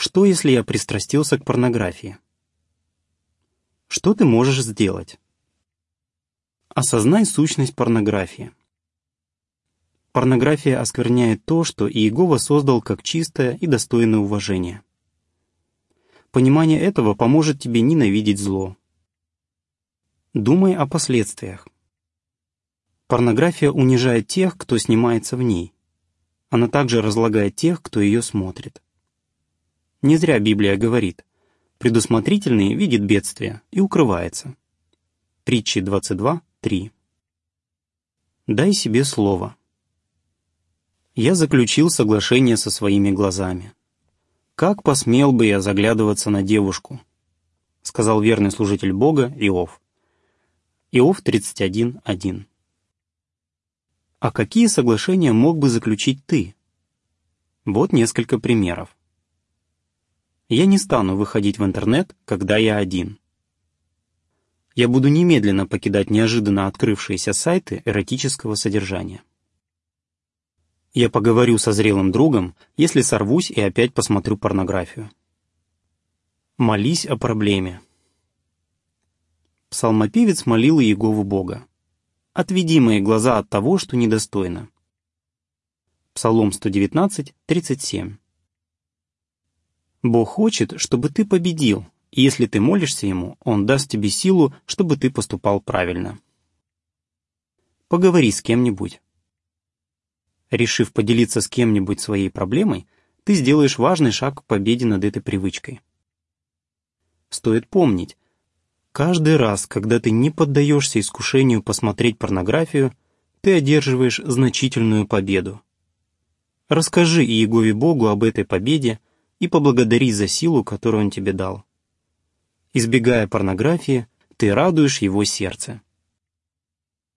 Что, если я пристрастился к порнографии? Что ты можешь сделать? Осознай сущность порнографии. Порнография оскверняет то, что Иегова создал как чистое и достойное уважения. Понимание этого поможет тебе ненавидеть зло. Думай о последствиях. Порнография унижает тех, кто снимается в ней. Она также разлагает тех, кто ее смотрит. Не зря Библия говорит: предусмотрительный видит бедствие и укрывается. Притчи 22:3. Дай себе слово. Я заключил соглашение со своими глазами. Как посмел бы я заглядываться на девушку, сказал верный служитель Бога Иов. Иов 31:1. А какие соглашения мог бы заключить ты? Вот несколько примеров. Я не стану выходить в интернет, когда я один. Я буду немедленно покидать неожиданно открывшиеся сайты эротического содержания. Я поговорю со зрелым другом, если сорвусь и опять посмотрю порнографию. Молись о проблеме. Псалмопевец молил Иегову Бога: «Отведи мои глаза от того, что недостойно». Псалом 119:37. Бог хочет, чтобы ты победил, и если ты молишься Ему, Он даст тебе силу, чтобы ты поступал правильно. Поговори с кем-нибудь. Решив поделиться с кем-нибудь своей проблемой, ты сделаешь важный шаг к победе над этой привычкой. Стоит помнить, каждый раз, когда ты не поддаешься искушению посмотреть порнографию, ты одерживаешь значительную победу. Расскажи Иегове Богу об этой победе и поблагодари за силу, которую Он тебе дал. Избегая порнографии, ты радуешь Его сердце.